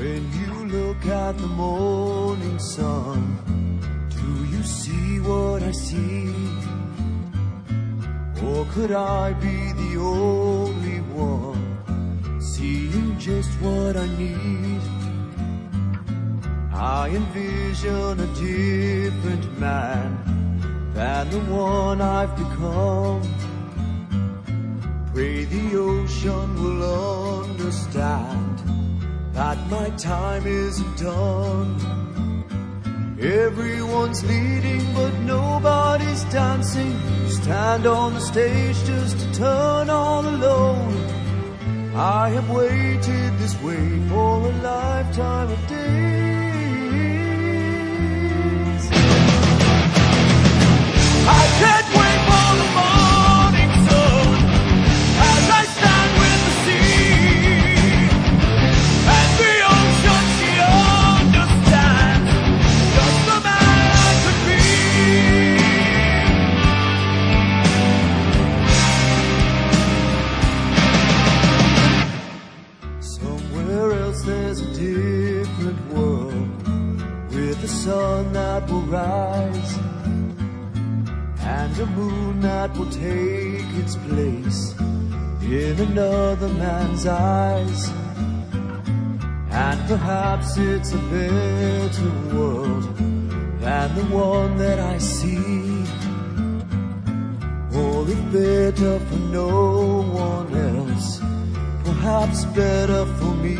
When you look at the morning sun, do you see what I see? Or could I be the only one seeing just what I need? I envision a different man than the one I've become. Pray the ocean will understand that my time isn't done. Everyone's leading but nobody's dancing. You stand on the stage just to turn all alone. I have waited this way for a lifetime of days. I can't wait for the morning sun as I stand with the sea. And the ocean, she understands just the man I could be. Somewhere else there's a different world with a sun that will rise and a moon that will take its place in another man's eyes. And perhaps it's a better world than the one that I see. Or if better for no one else, perhaps better for me.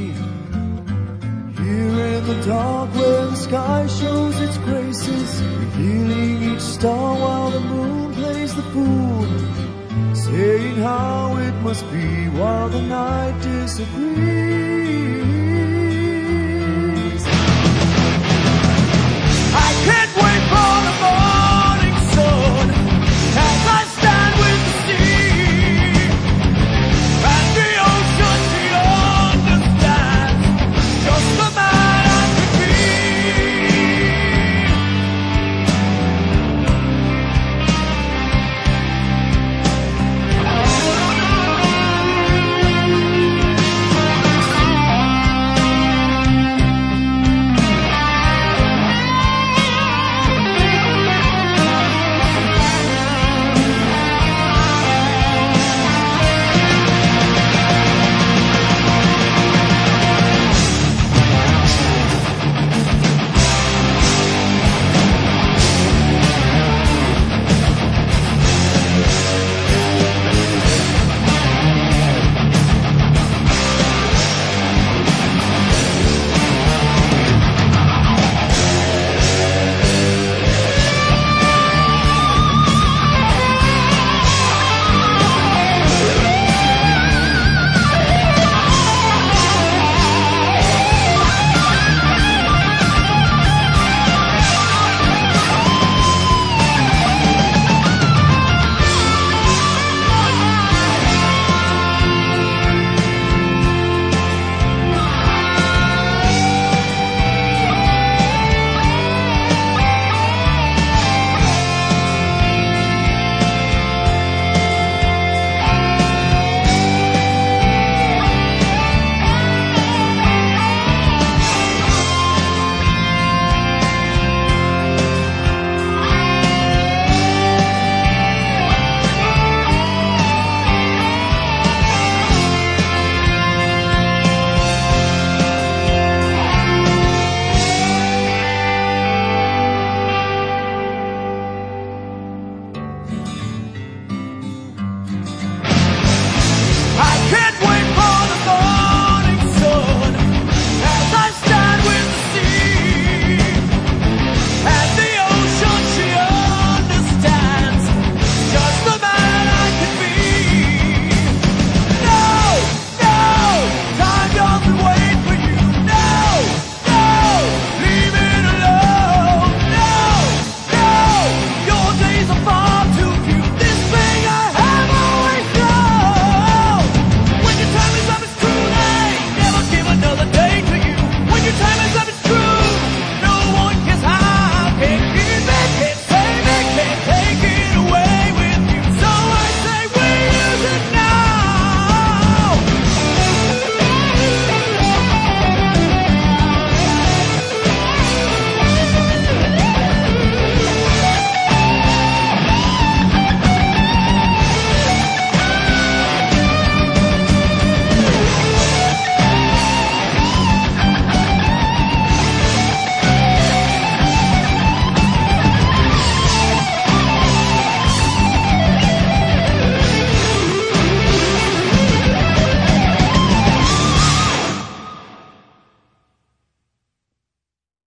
Here in the dark where the sky shows its graces, revealing each star while the moon plays the fool, saying how it must be while the night disagrees.